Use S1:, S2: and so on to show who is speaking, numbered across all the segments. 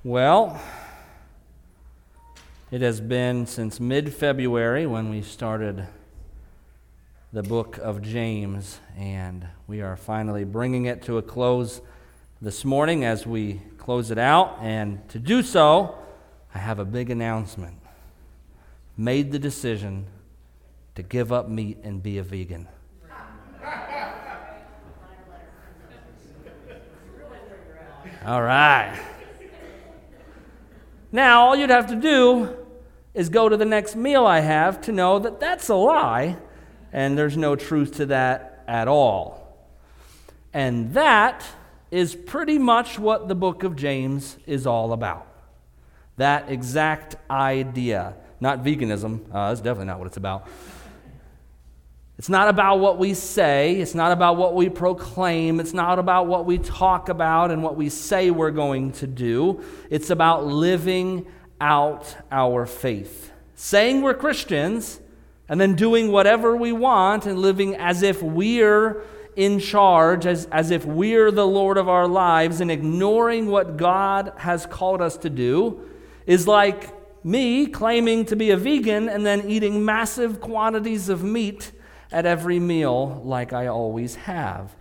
S1: Well, it has been since mid-February when we started the book of James, and we are finally bringing it to a close this morning as we close it out. And to do so, I have a big announcement. Made the decision to give up meat and be a vegan. All right. Now, all you'd have to do is go to the next meal I have to know that that's a lie, and there's no truth to that at all. And that is pretty much what the book of James is all about. That exact idea. Not veganism. That's definitely not what it's about. It's not about what we say. It's not about what we proclaim. It's not about what we talk about and what we say we're going to do. It's about living out our faith. Saying we're Christians and then doing whatever we want and living as if we're in charge, as if we're the Lord of our lives, and ignoring what God has called us to do is like me claiming to be a vegan and then eating massive quantities of meat at every meal like I always have.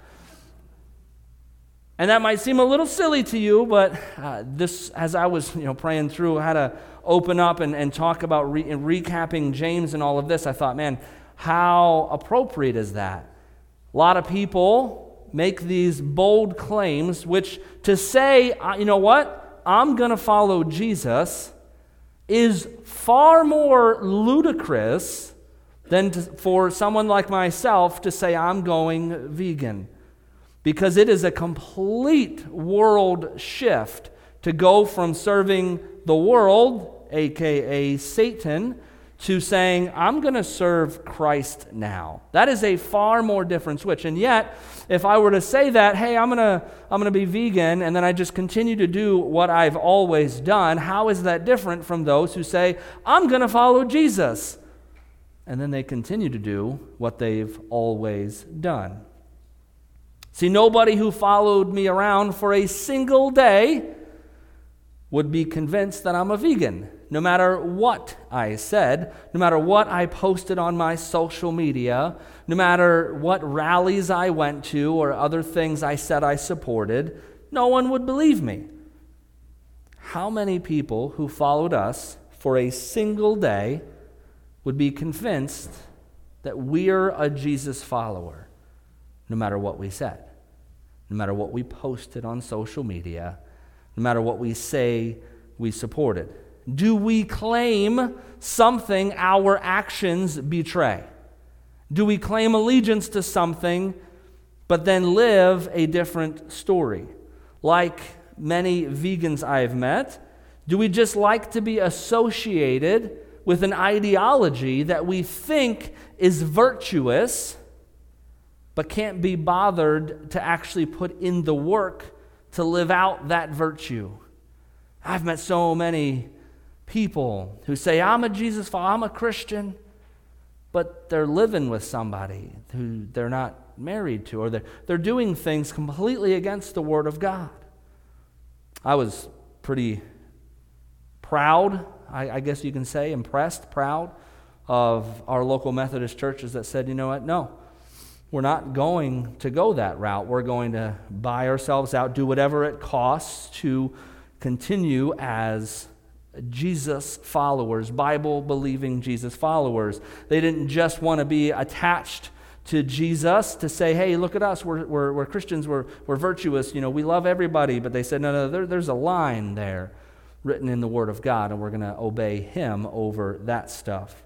S1: And that might seem a little silly to you, but this, as I was praying through how to open up and talk about recapping James and all of this, I thought, man, how appropriate is that? A lot of people make these bold claims, which to say, you know what, I'm going to follow Jesus is far more ludicrous than for someone like myself to say I'm going vegan. Because it is a complete world shift to go from serving the world, aka Satan, to saying I'm going to serve Christ now. That is a far more different switch. And yet, if I were to say that, hey, I'm going to be vegan, and then I just continue to do what I've always done, how is that different from those who say I'm going to follow Jesus? And then they continue to do what they've always done. See, nobody who followed me around for a single day would be convinced that I'm a vegan, no matter what I said, no matter what I posted on my social media, no matter what rallies I went to or other things I said I supported. No one would believe me. How many people who followed us for a single day would be convinced that we're a Jesus follower, no matter what we said, no matter what we posted on social media, no matter what we say we supported? Do we claim something our actions betray? Do we claim allegiance to something but then live a different story? Like many vegans I've met, do we just like to be associated with an ideology that we think is virtuous, but can't be bothered to actually put in the work to live out that virtue? I've met so many people who say, I'm a Jesus follower, I'm a Christian, but they're living with somebody who they're not married to, or they're doing things completely against the Word of God. I was pretty proud, I guess you can say, impressed, proud of our local Methodist churches that said, you know what, no, we're not going to go that route. We're going to buy ourselves out, do whatever it costs to continue as Jesus followers, Bible-believing Jesus followers. They didn't just want to be attached to Jesus to say, hey, look at us, we're Christians, we're virtuous, we love everybody. But they said, no, there's a line there written in the Word of God, and we're going to obey Him over that stuff.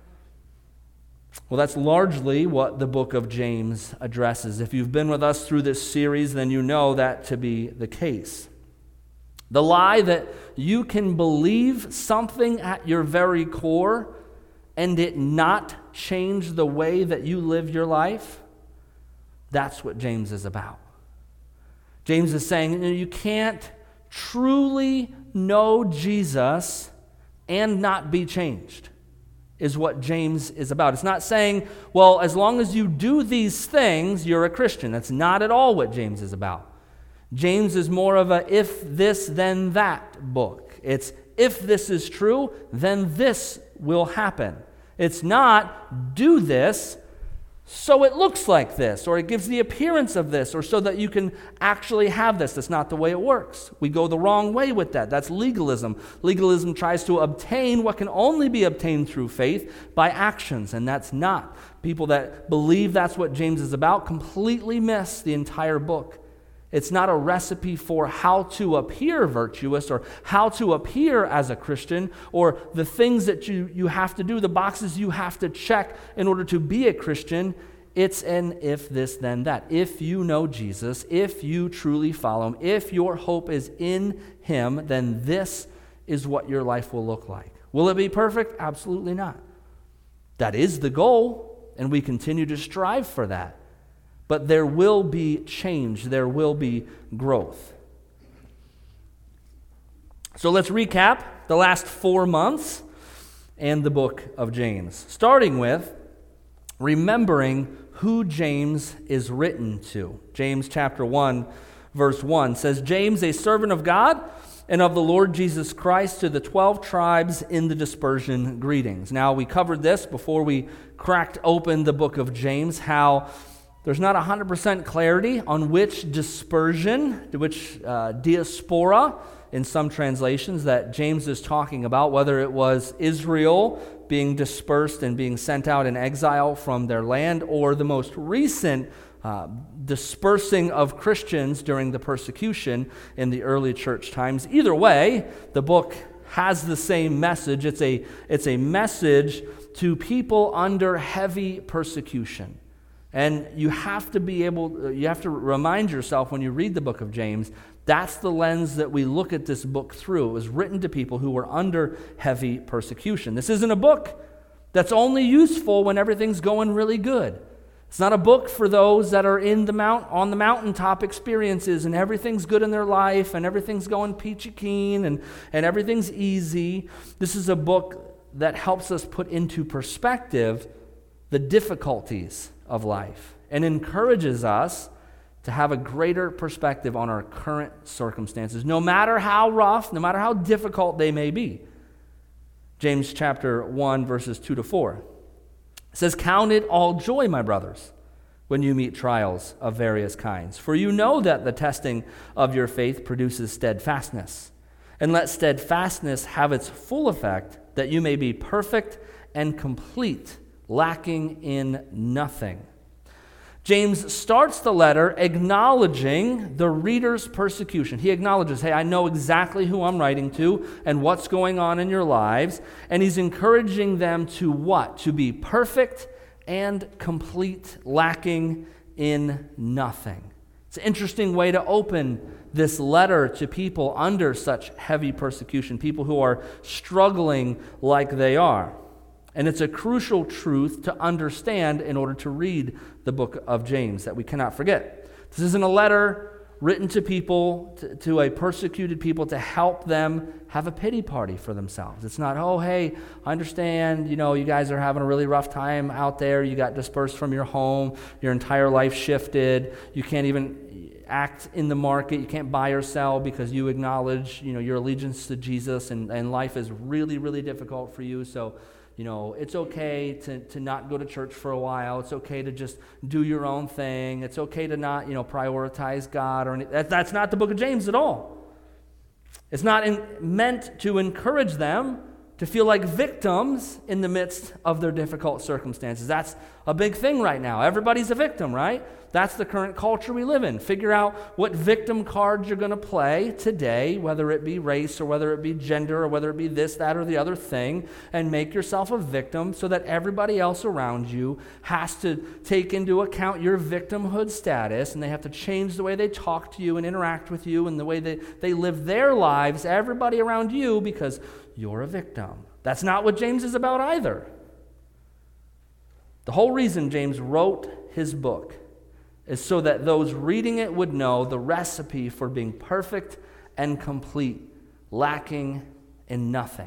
S1: Well, that's largely what the book of James addresses. If you've been with us through this series, then you know that to be the case. The lie that you can believe something at your very core and it not change the way that you live your life, that's what James is about. James is saying you can't truly know Jesus and not be changed, is what James is about. It's not saying, well, as long as you do these things, you're a Christian. That's not at all what James is about. James is more of a if this, then that book. It's if this is true, then this will happen. It's not do this so it looks like this, or it gives the appearance of this, or so that you can actually have this. That's not the way it works. We go the wrong way with that. That's legalism. Legalism tries to obtain what can only be obtained through faith by actions, and that's not. People that believe that's what James is about completely miss the entire book. It's not a recipe for how to appear virtuous or how to appear as a Christian or the things that you have to do, the boxes you have to check in order to be a Christian. It's an if this, then that. If you know Jesus, if you truly follow him, if your hope is in him, then this is what your life will look like. Will it be perfect? Absolutely not. That is the goal, and we continue to strive for that. But there will be change. There will be growth. So let's recap the last 4 months and the book of James. Starting with remembering who James is written to. James chapter 1, verse 1 says, James, a servant of God and of the Lord Jesus Christ, to the 12 tribes in the dispersion, greetings. Now, we covered this before we cracked open the book of James, how there's not 100% clarity on which dispersion, which diaspora in some translations that James is talking about, whether it was Israel being dispersed and being sent out in exile from their land, or the most recent dispersing of Christians during the persecution in the early church times. Either way, the book has the same message. It's a message to people under heavy persecution. And you have to remind yourself when you read the book of James, that's the lens that we look at this book through. It was written to people who were under heavy persecution. This isn't a book that's only useful when everything's going really good. It's not a book for those that are on the mountaintop experiences and everything's good in their life and everything's going peachy keen and everything's easy. This is a book that helps us put into perspective the difficulties of life and encourages us to have a greater perspective on our current circumstances, no matter how rough, no matter how difficult they may be. James chapter 1, verses 2 to 4. It says, Count it all joy, my brothers, when you meet trials of various kinds. For you know that the testing of your faith produces steadfastness. And let steadfastness have its full effect, that you may be perfect and complete, lacking in nothing. James starts the letter acknowledging the reader's persecution. He acknowledges, hey, I know exactly who I'm writing to and what's going on in your lives. And he's encouraging them to what? To be perfect and complete, lacking in nothing. It's an interesting way to open this letter to people under such heavy persecution, people who are struggling like they are. And it's a crucial truth to understand in order to read the book of James that we cannot forget. This isn't a letter written to people, to a persecuted people, to help them have a pity party for themselves. It's not, oh, hey, I understand, you guys are having a really rough time out there. You got dispersed from your home. Your entire life shifted. You can't even act in the market. You can't buy or sell because you acknowledge, your allegiance to Jesus, and life is really, really difficult for you. So, it's okay to not go to church for a while. It's okay to just do your own thing. It's okay to not, prioritize God or anything. That's not the book of James at all. It's not meant to encourage them to feel like victims in the midst of their difficult circumstances. That's a big thing right now. Everybody's a victim, right? That's the current culture we live in. Figure out what victim card you're going to play today, whether it be race or whether it be gender or whether it be this, that, or the other thing, and make yourself a victim so that everybody else around you has to take into account your victimhood status, and they have to change the way they talk to you and interact with you and the way they live their lives, everybody around you, because you're a victim. That's not what James is about either. The whole reason James wrote his book is so that those reading it would know the recipe for being perfect and complete, lacking in nothing.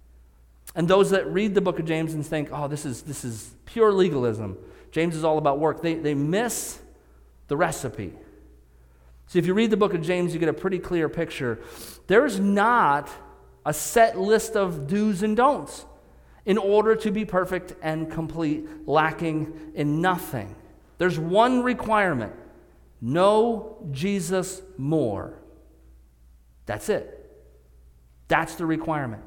S1: And those that read the book of James and think, oh, this is pure legalism. James is all about work. They miss the recipe. See, if you read the book of James, you get a pretty clear picture. There's not a set list of do's and don'ts in order to be perfect and complete, lacking in nothing. There's one requirement: know Jesus more. That's it. That's the requirement.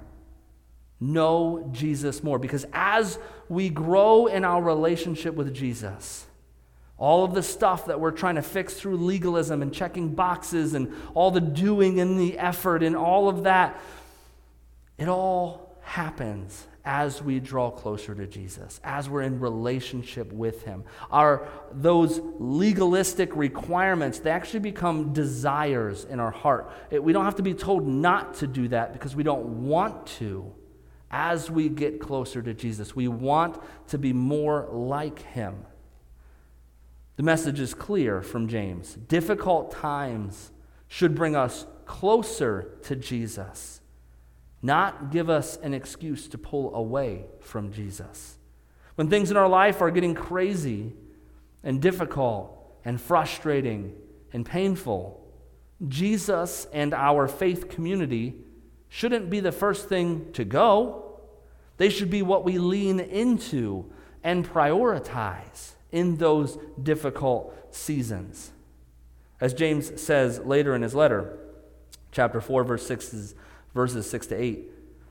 S1: Know Jesus more. Because as we grow in our relationship with Jesus, all of the stuff that we're trying to fix through legalism and checking boxes and all the doing and the effort and all of that, it all happens as we draw closer to Jesus, as we're in relationship with Him. Those legalistic requirements, they actually become desires in our heart. We don't have to be told not to do that because we don't want to. As we get closer to Jesus, we want to be more like Him. The message is clear from James. Difficult times should bring us closer to Jesus, not give us an excuse to pull away from Jesus. When things in our life are getting crazy and difficult and frustrating and painful, Jesus and our faith community shouldn't be the first thing to go. They should be what we lean into and prioritize in those difficult seasons. As James says later in his letter, chapter 4, verses 6 to 8,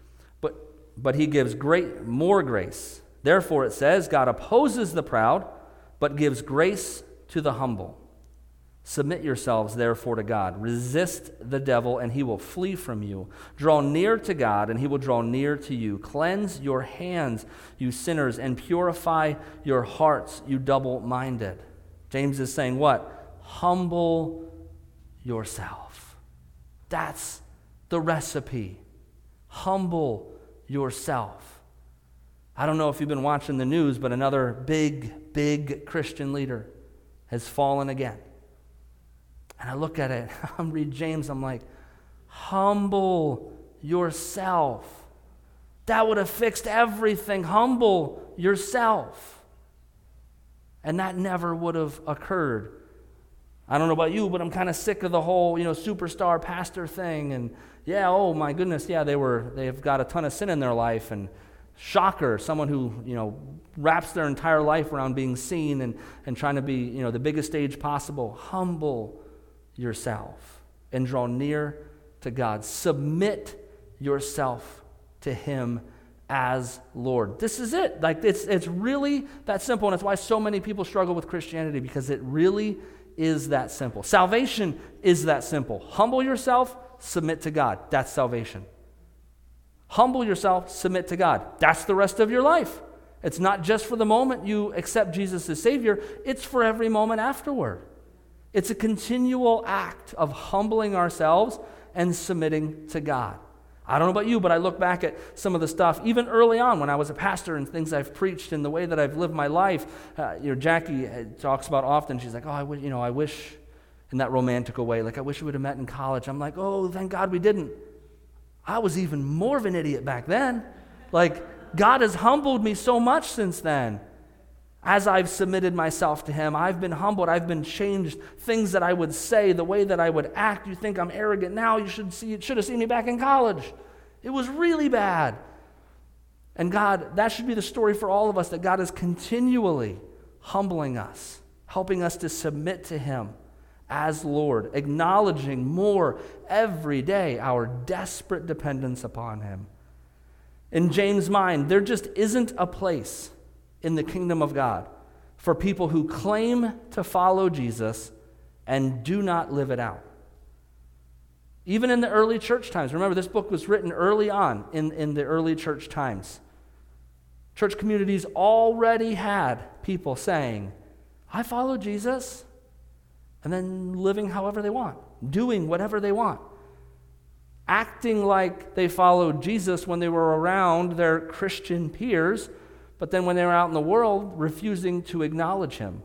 S1: but he gives more grace. Therefore it says, God opposes the proud, but gives grace to the humble. Submit yourselves, therefore, to God. Resist the devil, and he will flee from you. Draw near to God, and he will draw near to you. Cleanse your hands, you sinners, and purify your hearts, you double-minded. James is saying what? Humble yourself. That's the recipe. Humble yourself. I don't know if you've been watching the news, but another big Christian leader has fallen again. And I look at it, I'm reading James, I'm like, humble yourself. That would have fixed everything. Humble yourself. And that never would have occurred. I don't know about you, but I'm kind of sick of the whole, superstar pastor thing. And yeah, oh my goodness, yeah, they've got a ton of sin in their life. And shocker, someone who, wraps their entire life around being seen and trying to be, the biggest stage possible. Humble yourself and draw near to God. Submit yourself to Him as Lord. This is it. Like it's really that simple, and it's why so many people struggle with Christianity, because it really is that simple. Salvation is that simple. Humble yourself, submit to God. That's salvation. Humble yourself, submit to God. That's the rest of your life. It's not just for the moment you accept Jesus as Savior, it's for every moment afterward. It's a continual act of humbling ourselves and submitting to God. I don't know about you, but I look back at some of the stuff, even early on when I was a pastor and things I've preached and the way that I've lived my life. Jackie talks about often, she's like, I wish in that romantical way, like I wish we would have met in college. I'm like, oh, thank God we didn't. I was even more of an idiot back then. Like, God has humbled me so much since then. As I've submitted myself to Him, I've been humbled, I've been changed. Things that I would say, the way that I would act, you think I'm arrogant now, you should have seen me back in college. It was really bad. And God, that should be the story for all of us, that God is continually humbling us, helping us to submit to Him as Lord, acknowledging more every day our desperate dependence upon Him. In James' mind, there just isn't a place in the kingdom of God for people who claim to follow Jesus and do not live it out. Even in the early church times. Remember, this book was written early on in the early church times. Church communities already had people saying, I follow Jesus, and then living however they want, doing whatever they want, acting like they followed Jesus when they were around their Christian peers, but then when they were out in the world, refusing to acknowledge Him.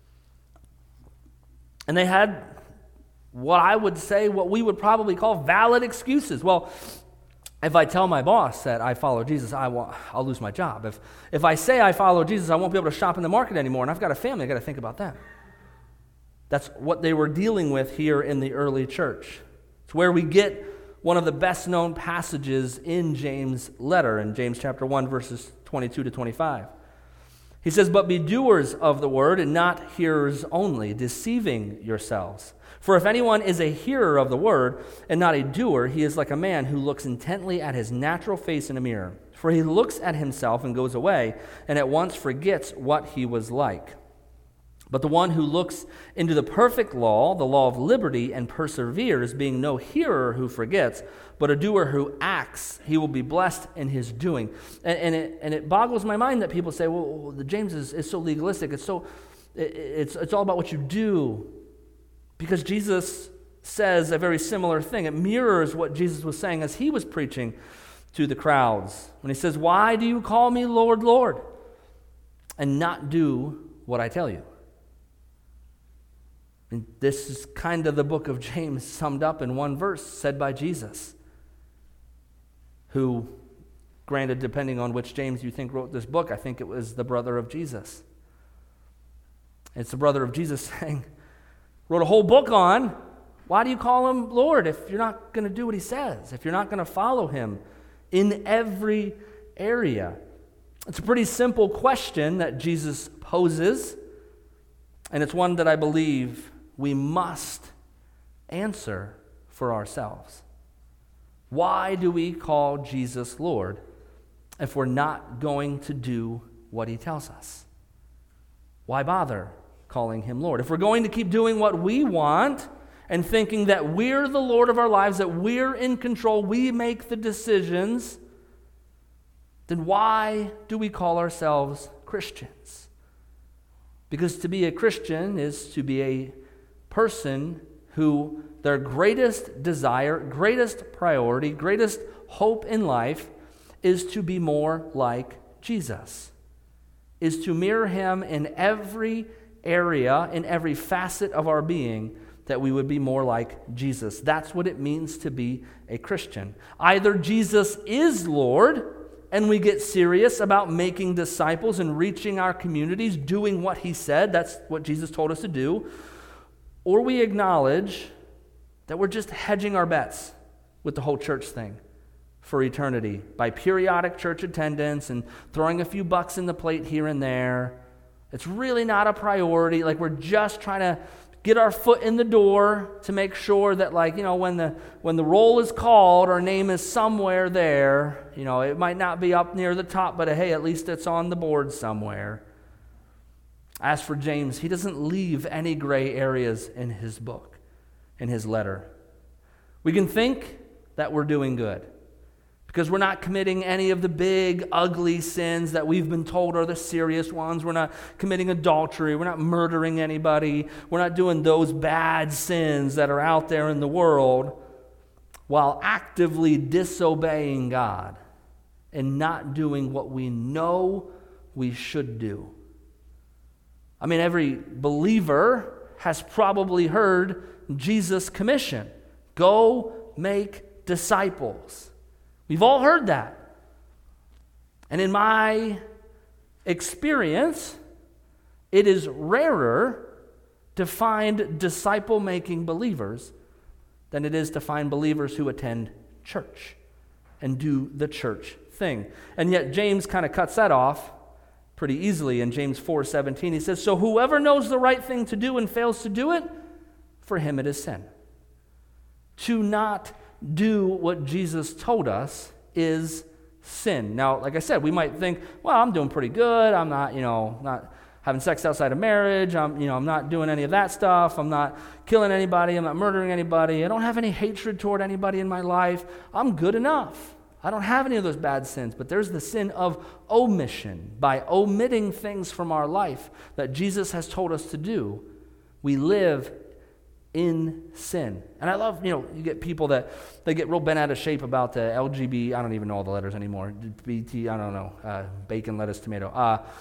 S1: And they had what we would probably call valid excuses. Well, if I tell my boss that I follow Jesus, I'll lose my job. If I say I follow Jesus, I won't be able to shop in the market anymore, and I've got a family, I've got to think about that. That's what they were dealing with here in the early church. It's where we get one of the best-known passages in James' letter, in James chapter 1, verses 22 to 25. He says, "But be doers of the word and not hearers only, deceiving yourselves. For if anyone is a hearer of the word and not a doer, he is like a man who looks intently at his natural face in a mirror. For he looks at himself and goes away, and at once forgets what he was like. But the one who looks into the perfect law, the law of liberty, and perseveres, being no hearer who forgets, but a doer who acts, he will be blessed in his doing." And it boggles my mind that people say, well, the James is so legalistic. It's all about what you do. Because Jesus says a very similar thing. It mirrors what Jesus was saying as he was preaching to the crowds. When he says, "Why do you call me Lord, Lord, and not do what I tell you?" And this is kind of the book of James summed up in one verse said by Jesus, who, granted, depending on which James you think wrote this book, I think it was the brother of Jesus. It's the brother of Jesus saying, wrote a whole book on, why do you call him Lord if you're not going to do what he says, if you're not going to follow him in every area? It's a pretty simple question that Jesus poses, and it's one that I believe we must answer for ourselves. Why do we call Jesus Lord if we're not going to do what he tells us? Why bother calling him Lord? If we're going to keep doing what we want and thinking that we're the Lord of our lives, that we're in control, we make the decisions, then why do we call ourselves Christians? Because to be a Christian is to be a person who their greatest desire, greatest priority, greatest hope in life is to be more like Jesus, is to mirror him in every area, in every facet of our being, that we would be more like Jesus. That's what it means to be a Christian. Either Jesus is Lord, and we get serious about making disciples and reaching our communities, doing what he said, that's what Jesus told us to do, or we acknowledge that we're just hedging our bets with the whole church thing for eternity by periodic church attendance and throwing a few bucks in the plate here and there. It's really not a priority. Like, we're just trying to get our foot in the door to make sure that, like, you know, when the roll is called, our name is somewhere there. You know, it might not be up near the top, but hey, at least it's on the board somewhere. As for James, he doesn't leave any gray areas in his book, in his letter. We can think that we're doing good because we're not committing any of the big, ugly sins that we've been told are the serious ones. We're not committing adultery. We're not murdering anybody. We're not doing those bad sins that are out there in the world while actively disobeying God and not doing what we know we should do. I mean, every believer has probably heard Jesus' commission. Go make disciples. We've all heard that. And in my experience, it is rarer to find disciple-making believers than it is to find believers who attend church and do the church thing. And yet James kind of cuts that off pretty easily in James 4:17. He says, "So whoever knows the right thing to do and fails to do it, for him it is sin." To not do what Jesus told us is sin. Now, like I said, we might think, well, I'm doing pretty good. I'm not, not having sex outside of marriage. I'm not doing any of that stuff. I'm not killing anybody. I'm not murdering anybody. I don't have any hatred toward anybody in my life. I'm good enough. I don't have any of those bad sins, but there's the sin of omission. By omitting things from our life that Jesus has told us to do, we live in sin. And I love, you get people that they get real bent out of shape about the LGBT, I don't even know all the letters anymore, BT, I don't know, bacon, lettuce, tomato.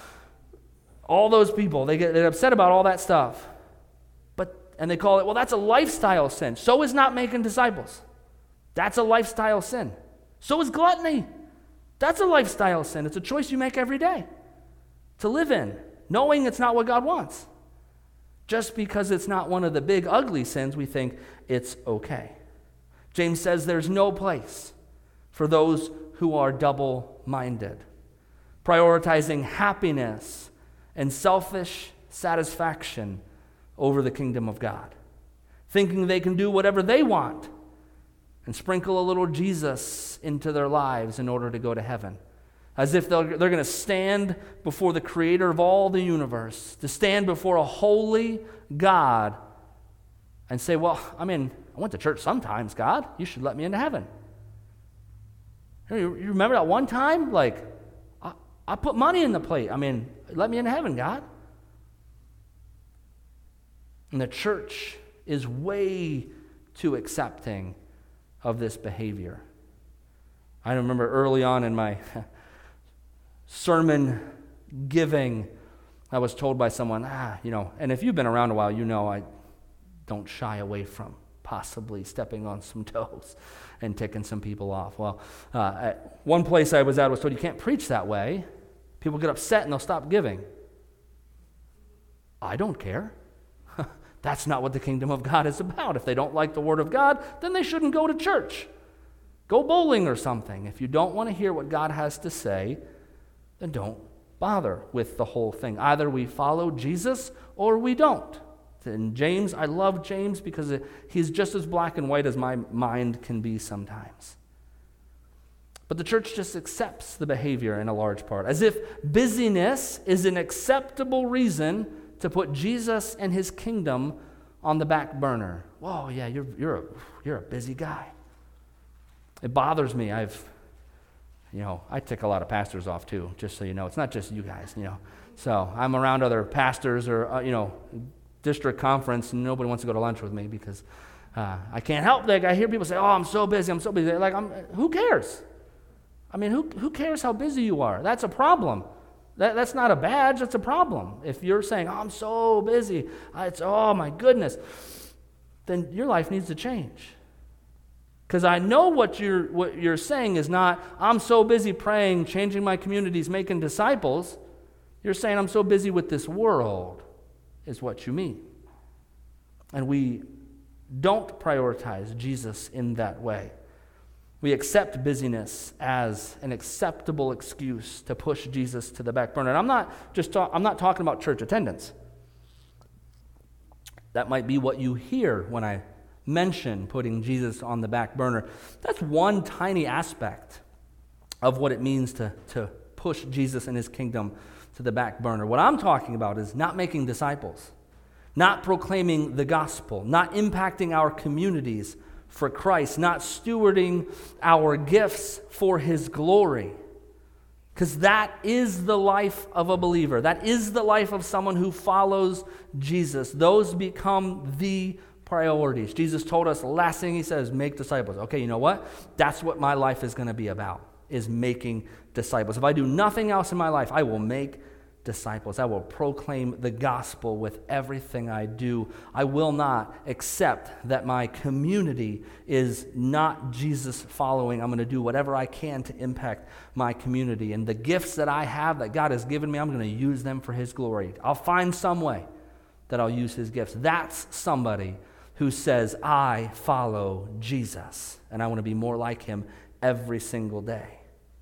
S1: All those people, they're upset about all that stuff. And they call it, well, that's a lifestyle sin. So is not making disciples. That's a lifestyle sin. So is gluttony. That's a lifestyle sin. It's a choice you make every day to live in, knowing it's not what God wants. Just because it's not one of the big ugly sins, we think it's okay. James says there's no place for those who are double-minded, prioritizing happiness and selfish satisfaction over the kingdom of God, thinking they can do whatever they want and sprinkle a little Jesus into their lives in order to go to heaven, as if they're going to stand before the creator of all the universe, to stand before a holy God and say, well, I went to church sometimes, God. You should let me into heaven. You remember that one time? I put money in the plate. Let me into heaven, God. And the church is way too accepting of this behavior. I remember early on in my sermon giving, I was told by someone, and if you've been around a while, you know I don't shy away from possibly stepping on some toes and ticking some people off. Well, at one place I was at, I was told you can't preach that way. People get upset and they'll stop giving. I don't care. That's not what the kingdom of God is about. If they don't like the word of God, then they shouldn't go to church. Go bowling or something. If you don't want to hear what God has to say, then don't bother with the whole thing. Either we follow Jesus or we don't. And James, I love James because he's just as black and white as my mind can be sometimes. But the church just accepts the behavior in a large part, as if busyness is an acceptable reason to put Jesus and his kingdom on the back burner. Whoa, yeah, you're a busy guy. It bothers me. I tick a lot of pastors off too, just so you know. It's not just you guys, So I'm around other pastors or, district conference, and nobody wants to go to lunch with me because I can't help that. I hear people say, oh, I'm so busy. Who cares? Who cares how busy you are? That's a problem. That's not a badge, that's a problem. If you're saying, oh, I'm so busy, oh my goodness, then your life needs to change. Because I know what you're saying is not, I'm so busy praying, changing my communities, making disciples. You're saying, I'm so busy with this world, is what you mean. And we don't prioritize Jesus in that way. We accept busyness as an acceptable excuse to push Jesus to the back burner. And I'm not talking about church attendance. That might be what you hear when I mention putting Jesus on the back burner. That's one tiny aspect of what it means to push Jesus and his kingdom to the back burner. What I'm talking about is not making disciples, not proclaiming the gospel, not impacting our communities for Christ, not stewarding our gifts for his glory. Because that is the life of a believer. That is the life of someone who follows Jesus. Those become the priorities. Jesus told us, last thing he says, make disciples. Okay, you know what? That's what my life is going to be about, is making disciples. If I do nothing else in my life, I will make disciples. I will proclaim the gospel with everything I do. I will not accept that my community is not Jesus following. I'm going to do whatever I can to impact my community. And the gifts that I have, that God has given me, I'm going to use them for his glory. I'll find some way that I'll use his gifts. That's somebody who says, I follow Jesus, and I want to be more like him every single day.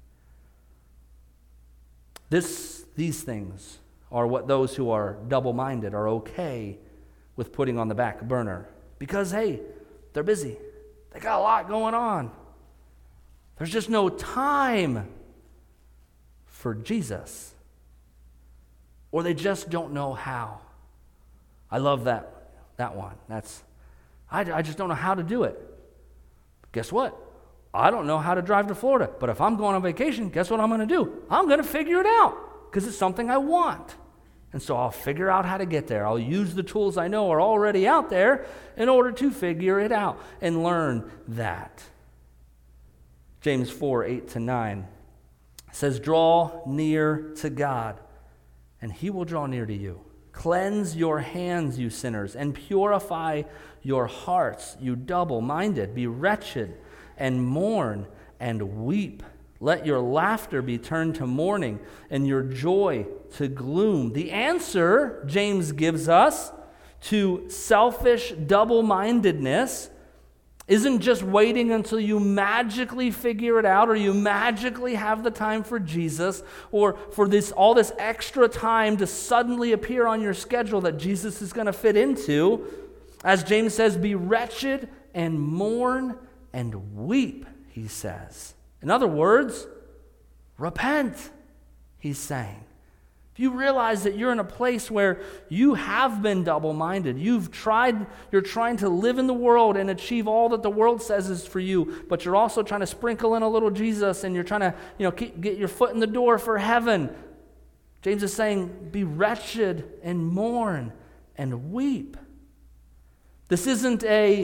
S1: These things are what those who are double-minded are okay with putting on the back burner. Because, hey, they're busy. They got a lot going on. There's just no time for Jesus. Or they just don't know how. I love that one. I just don't know how to do it. Guess what? I don't know how to drive to Florida. But if I'm going on vacation, guess what I'm going to do? I'm going to figure it out. Because it's something I want. And so I'll figure out how to get there. I'll use the tools I know are already out there in order to figure it out and learn that. James 4:8-9 says, draw near to God, and he will draw near to you. Cleanse your hands, you sinners, and purify your hearts, you double-minded. Be wretched and mourn and weep. Let your laughter be turned to mourning and your joy to gloom. The answer, James gives us, to selfish double-mindedness isn't just waiting until you magically figure it out or you magically have the time for Jesus or for all this extra time to suddenly appear on your schedule that Jesus is going to fit into. As James says, be wretched and mourn and weep, he says. In other words, repent, he's saying. If you realize that you're in a place where you have been double-minded, you're trying to live in the world and achieve all that the world says is for you, but you're also trying to sprinkle in a little Jesus and you're trying to, get your foot in the door for heaven. James is saying, be wretched and mourn and weep. This isn't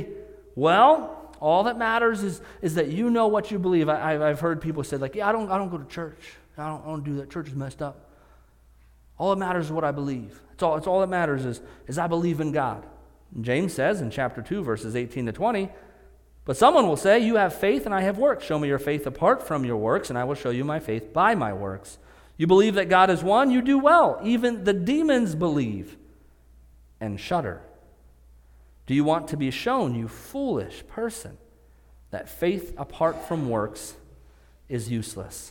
S1: all that matters is that you know what you believe. I've heard people say, I don't go to church. I don't do that. Church is messed up. All that matters is what I believe. It's all that matters is I believe in God. And James says in chapter 2, verses 18 to 20, but someone will say, you have faith and I have works. Show me your faith apart from your works, and I will show you my faith by my works. You believe that God is one, you do well. Even the demons believe and shudder. Do you want to be shown, you foolish person, that faith apart from works is useless?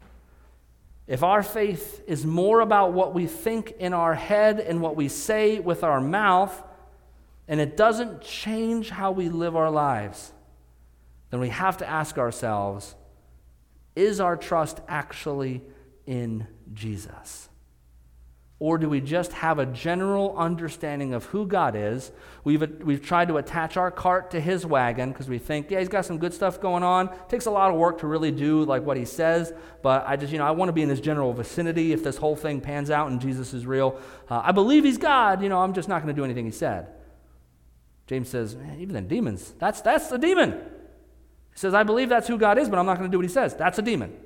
S1: If our faith is more about what we think in our head and what we say with our mouth, and it doesn't change how we live our lives, then we have to ask ourselves, is our trust actually in Jesus? Or do we just have a general understanding of who God is? We've tried to attach our cart to his wagon because we think, he's got some good stuff going on. It takes a lot of work to really do what he says, but I want to be in his general vicinity if this whole thing pans out and Jesus is real. I believe he's God, I'm just not going to do anything he said. James says, even the demons, that's the demon. He says, I believe that's who God is, but I'm not going to do what he says. That's a demon.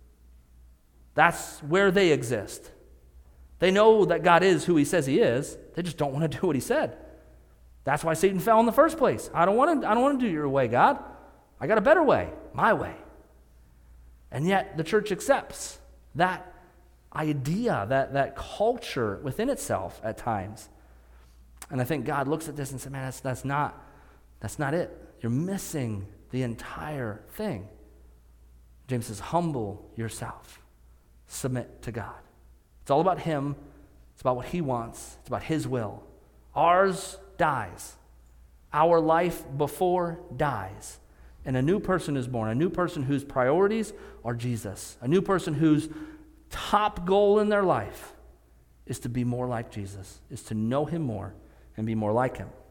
S1: That's where they exist. They know that God is who he says he is. They just don't want to do what he said. That's why Satan fell in the first place. I don't want to do your way, God. I got a better way, my way. And yet the church accepts that idea, that culture within itself at times. And I think God looks at this and says, man, that's not it. You're missing the entire thing. James says, humble yourself. Submit to God. It's all about him. It's about what he wants. It's about his will. Ours dies. Our life before dies. And a new person is born. A new person whose priorities are Jesus. A new person whose top goal in their life is to be more like Jesus, is to know him more and be more like him.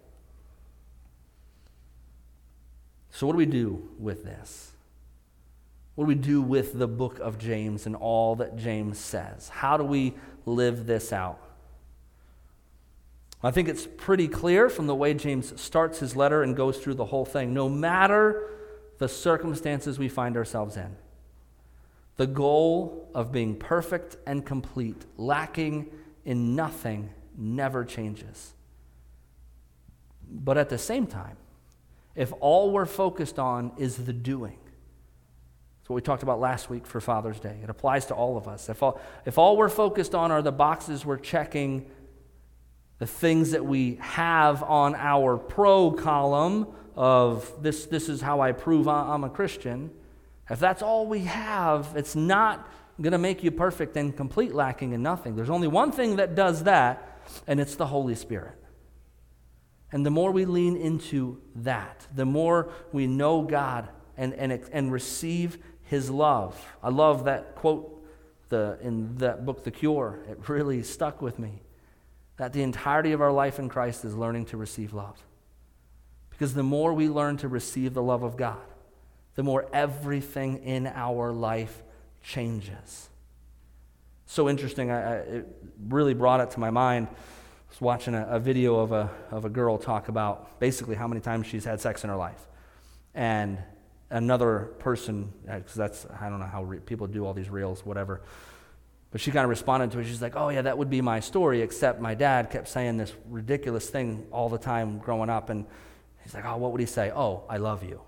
S1: So what do we do with this? What do we do with the book of James and all that James says? How do we live this out? I think it's pretty clear from the way James starts his letter and goes through the whole thing. No matter the circumstances we find ourselves in, the goal of being perfect and complete, lacking in nothing, never changes. But at the same time, if all we're focused on is the doing, what we talked about last week for Father's Day. It applies to all of us. If all we're focused on are the boxes we're checking, the things that we have on our pro column of this is how I prove I'm a Christian, if that's all we have, it's not going to make you perfect and complete, lacking in nothing. There's only one thing that does that, and it's the Holy Spirit. And the more we lean into that, the more we know God and receive his love. I love that quote in that book, The Cure. It really stuck with me. That the entirety of our life in Christ is learning to receive love. Because the more we learn to receive the love of God, the more everything in our life changes. So interesting. It really brought it to my mind. I was watching a video of a girl talk about basically how many times she's had sex in her life. And another person, because I don't know how people do all these reels, whatever, but she kind of responded to it. She's like, oh yeah, that would be my story, except my dad kept saying this ridiculous thing all the time growing up, and he's like, oh, what would he say? Oh, I love you.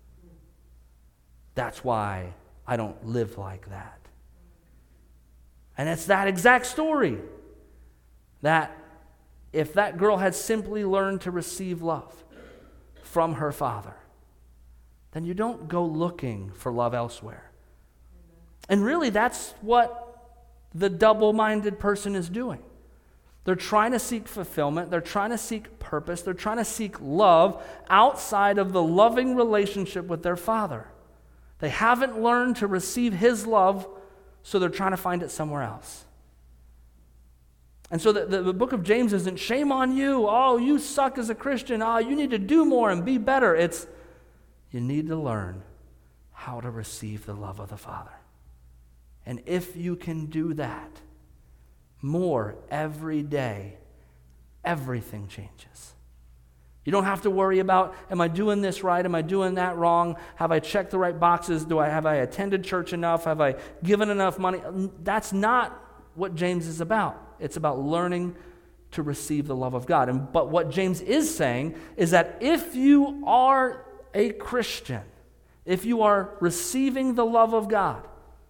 S1: That's why I don't live like that. And it's that exact story that if that girl had simply learned to receive love from her father, then you don't go looking for love elsewhere. And really, that's what the double-minded person is doing. They're trying to seek fulfillment. They're trying to seek purpose. They're trying to seek love outside of the loving relationship with their father. They haven't learned to receive his love, so they're trying to find it somewhere else. And so the book of James isn't shame on you. Oh, you suck as a Christian. Oh, you need to do more and be better. It's you need to learn how to receive the love of the Father. And if you can do that more every day, everything changes. You don't have to worry about, am I doing this right? Am I doing that wrong? Have I checked the right boxes? Have I attended church enough? Have I given enough money? That's not what James is about. It's about learning to receive the love of God. But what James is saying is that if you are a Christian, if you are receiving the love of God,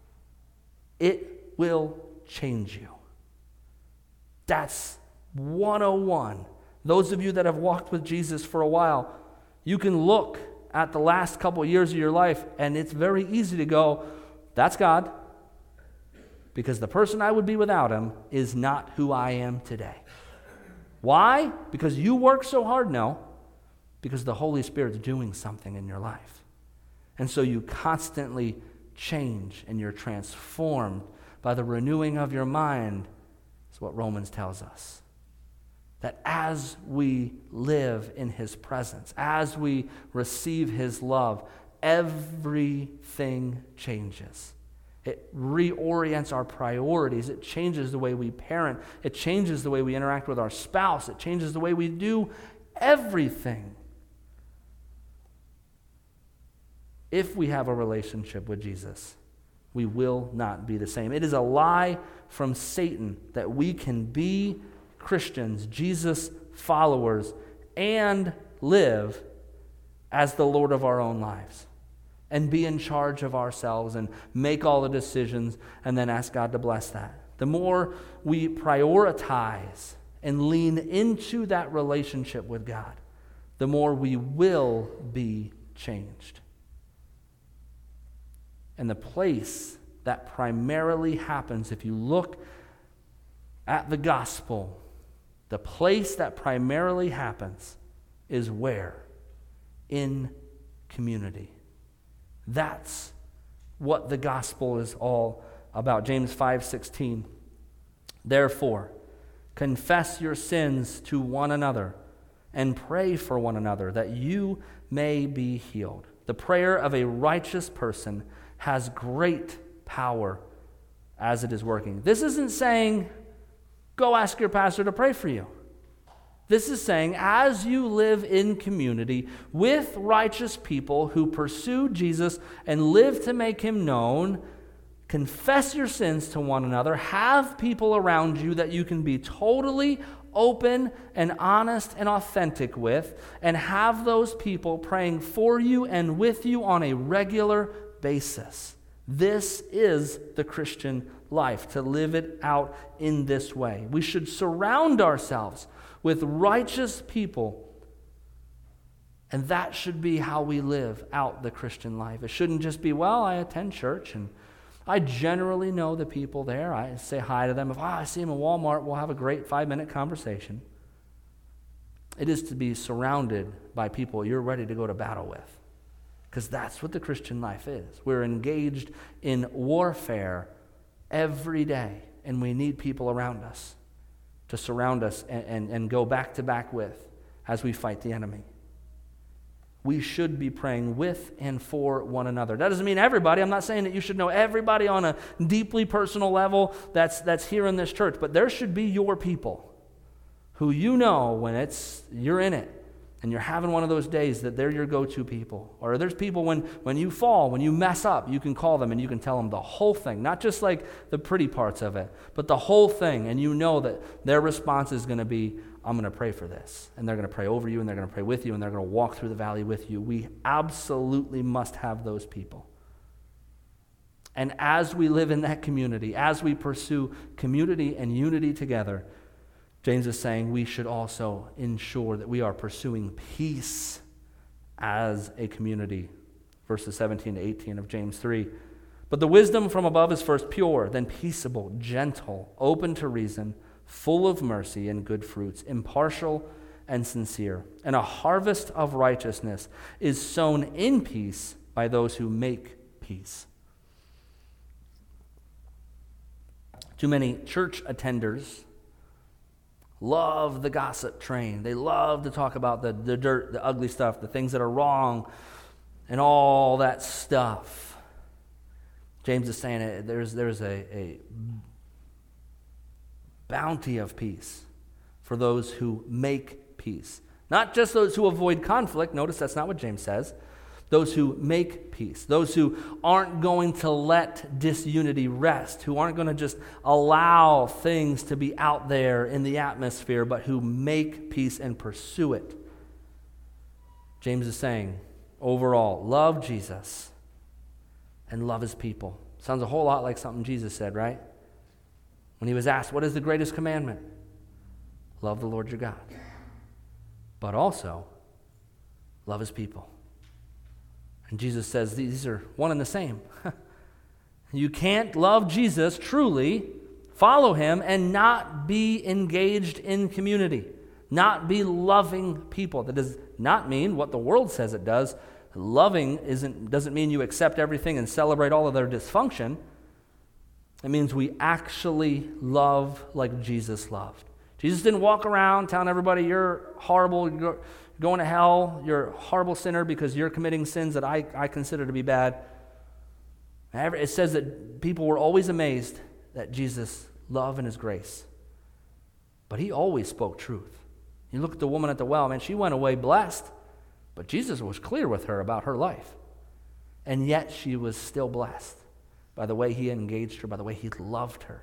S1: it will change you. That's 101. Those of you that have walked with Jesus for a while, you can look at the last couple of years of your life, and it's very easy to go, that's God, because the person I would be without him is not who I am today. Why? Because you work so hard? No. Because the Holy Spirit's doing something in your life. And so you constantly change and you're transformed by the renewing of your mind. That's what Romans tells us. That as we live in his presence, as we receive his love, everything changes. It reorients our priorities. It changes the way we parent. It changes the way we interact with our spouse. It changes the way we do everything. If we have a relationship with Jesus, we will not be the same. It is a lie from Satan that we can be Christians, Jesus followers, and live as the Lord of our own lives and be in charge of ourselves and make all the decisions and then ask God to bless that. The more we prioritize and lean into that relationship with God, the more we will be changed. And the place that primarily happens, if you look at the gospel, the place that primarily happens is where? In community. That's what the gospel is all about. James 5:16. Therefore, confess your sins to one another and pray for one another that you may be healed. The prayer of a righteous person has great power as it is working. This isn't saying, go ask your pastor to pray for you. This is saying, as you live in community with righteous people who pursue Jesus and live to make him known, confess your sins to one another, have people around you that you can be totally open and honest and authentic with, and have those people praying for you and with you on a regular basis. This is the Christian life, to live it out in this way. We should surround ourselves with righteous people, and that should be how we live out the Christian life. It shouldn't just be, well, I attend church, and I generally know the people there. I say hi to them. If I see them in Walmart, we'll have a great 5-minute conversation. It is to be surrounded by people you're ready to go to battle with, because that's what the Christian life is. We're engaged in warfare every day, and we need people around us to surround us and go back to back with as we fight the enemy. We should be praying with and for one another. That doesn't mean everybody. I'm not saying that you should know everybody on a deeply personal level that's here in this church, but there should be your people who you know when you're in it and you're having one of those days that they're your go-to people. Or there's people when you fall, when you mess up, you can call them and you can tell them the whole thing, not just like the pretty parts of it, but the whole thing, and you know that their response is going to be, I'm going to pray for this. And they're going to pray over you, and they're going to pray with you, and they're going to walk through the valley with you. We absolutely must have those people. And as we live in that community, as we pursue community and unity together, James is saying we should also ensure that we are pursuing peace as a community. Verses 17 to 18 of James 3. But the wisdom from above is first pure, then peaceable, gentle, open to reason, full of mercy and good fruits, impartial and sincere. And a harvest of righteousness is sown in peace by those who make peace. Too many church attenders love the gossip train. They love to talk about the dirt, the ugly stuff, the things that are wrong, and all that stuff. James is saying there's a bounty of peace for those who make peace. Not just those who avoid conflict. Notice that's not what James says. Those who make peace. Those who aren't going to let disunity rest. Who aren't going to just allow things to be out there in the atmosphere, but who make peace and pursue it. James is saying, overall, love Jesus and love his people. Sounds a whole lot like something Jesus said, right? When he was asked, what is the greatest commandment? Love the Lord your God. But also, love his people. And Jesus says these are one and the same. You can't love Jesus truly, follow him, and not be engaged in community, not be loving people. That does not mean what the world says it does. Loving doesn't mean you accept everything and celebrate all of their dysfunction. It means we actually love like Jesus loved. Jesus didn't walk around telling everybody you're horrible, you're going to hell, you're a horrible sinner because you're committing sins that I consider to be bad. It says that people were always amazed at Jesus' love and his grace. But he always spoke truth. You look at the woman at the well, man, she went away blessed, but Jesus was clear with her about her life. And yet she was still blessed by the way he engaged her, by the way he loved her.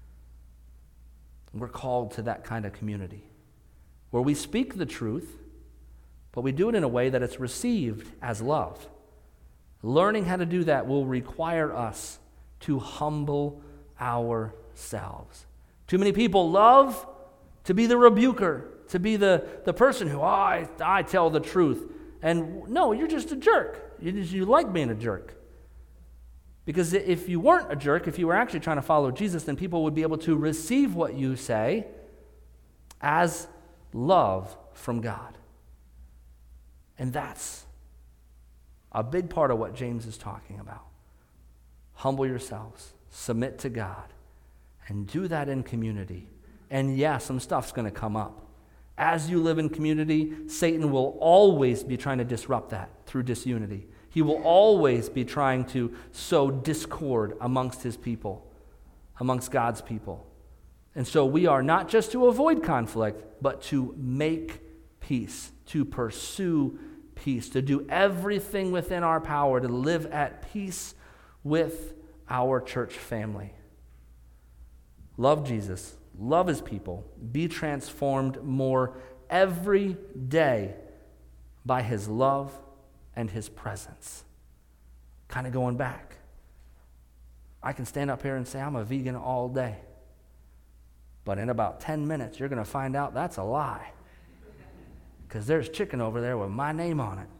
S1: We're called to that kind of community where we speak the truth, but we do it in a way that it's received as love. Learning how to do that will require us to humble ourselves. Too many people love to be the rebuker, to be the person who, I tell the truth. And no, you're just a jerk. You like being a jerk. Because if you weren't a jerk, if you were actually trying to follow Jesus, then people would be able to receive what you say as love from God. And that's a big part of what James is talking about. Humble yourselves, submit to God, and do that in community. And yeah, some stuff's going to come up. As you live in community, Satan will always be trying to disrupt that through disunity. He will always be trying to sow discord amongst his people, amongst God's people. And so we are not just to avoid conflict, but to make peace, to pursue peace, to do everything within our power to live at peace with our church family. Love Jesus, love his people, be transformed more every day by his love and his presence. Kind of going back. I can stand up here and say I'm a vegan all day. But in about 10 minutes, you're going to find out that's a lie. Because there's chicken over there with my name on it.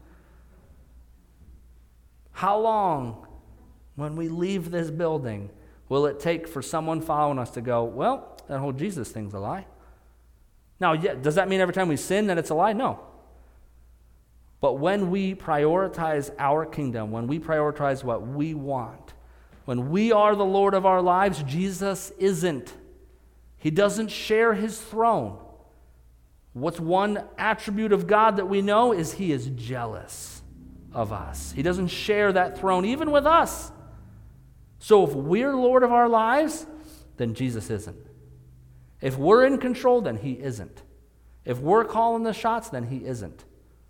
S1: How long, when we leave this building, will it take for someone following us to go, well, that whole Jesus thing's a lie? Now, yeah, does that mean every time we sin that it's a lie? No. But when we prioritize our kingdom, when we prioritize what we want, when we are the Lord of our lives, Jesus isn't. He doesn't share his throne. What's one attribute of God that we know is he is jealous of us. He doesn't share that throne even with us. So if we're Lord of our lives, then Jesus isn't. If we're in control, then he isn't. If we're calling the shots, then he isn't.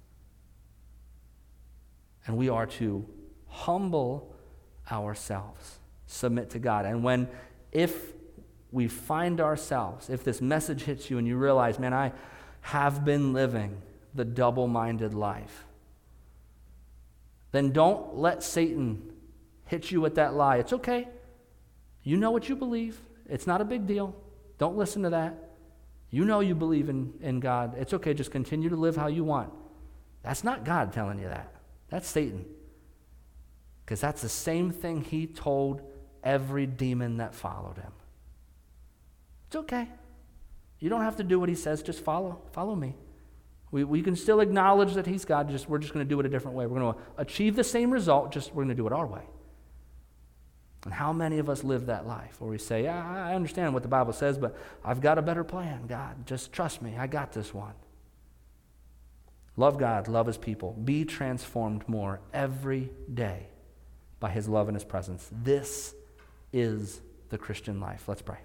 S1: And we are to humble ourselves, submit to God. And if we find ourselves, if this message hits you and you realize, man, I have been living the double-minded life, then don't let Satan hit you with that lie. It's okay. You know what you believe. It's not a big deal. Don't listen to that. You know you believe in God. It's okay, just continue to live how you want. That's not God telling you that. That's Satan. Because that's the same thing he told every demon that followed him. It's okay. You don't have to do what he says, just follow me. We can still acknowledge that he's God, we're just going to do it a different way. We're going to achieve the same result, we're going to do it our way. And how many of us live that life where we say, yeah, I understand what the Bible says, but I've got a better plan, God. Just trust me, I got this one. Love God, love his people. Be transformed more every day by his love and his presence. This is the Christian life. Let's pray.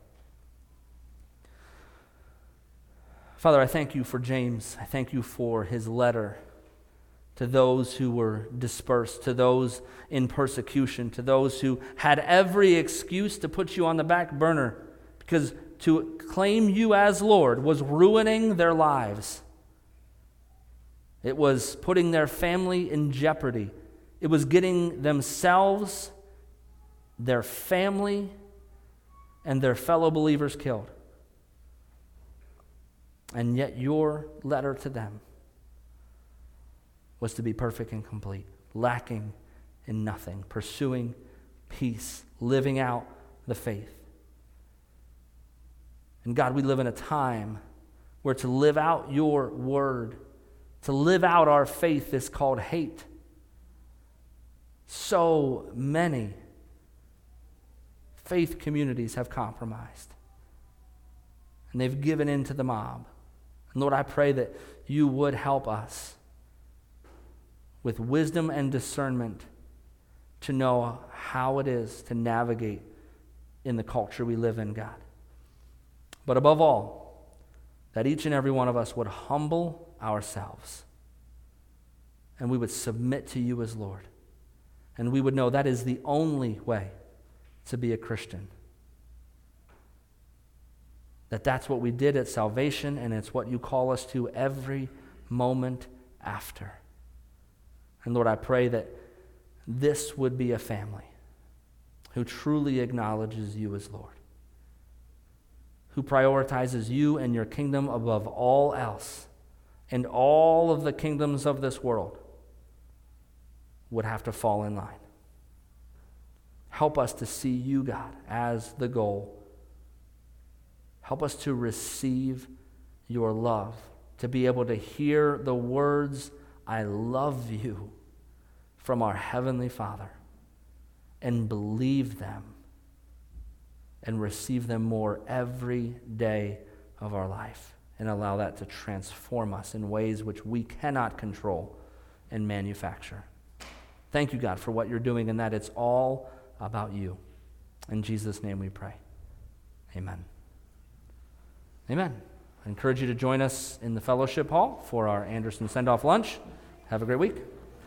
S1: Father, I thank you for James. I thank you for his letter to those who were dispersed, to those in persecution, to those who had every excuse to put you on the back burner, because to claim you as Lord was ruining their lives. It was putting their family in jeopardy. It was getting themselves, their family, and their fellow believers killed. And yet your letter to them was to be perfect and complete, lacking in nothing, pursuing peace, living out the faith. And God, we live in a time where to live out your word, to live out our faith is called hate. So many faith communities have compromised, and they've given in to the mob. And Lord, I pray that you would help us with wisdom and discernment to know how it is to navigate in the culture we live in, God. But above all, that each and every one of us would humble ourselves and we would submit to you as Lord. And we would know that is the only way to be a Christian. That's what we did at salvation, and it's what you call us to every moment after. And Lord, I pray that this would be a family who truly acknowledges you as Lord, who prioritizes you and your kingdom above all else, and all of the kingdoms of this world would have to fall in line. Help us to see you, God, as the goal. Help us to receive your love, to be able to hear the words, I love you, from our Heavenly Father, and believe them and receive them more every day of our life, and allow that to transform us in ways which we cannot control and manufacture. Thank you, God, for what you're doing, and that it's all about you. In Jesus' name we pray. Amen. Amen. I encourage you to join us in the fellowship hall for our Anderson send-off lunch. Have a great week.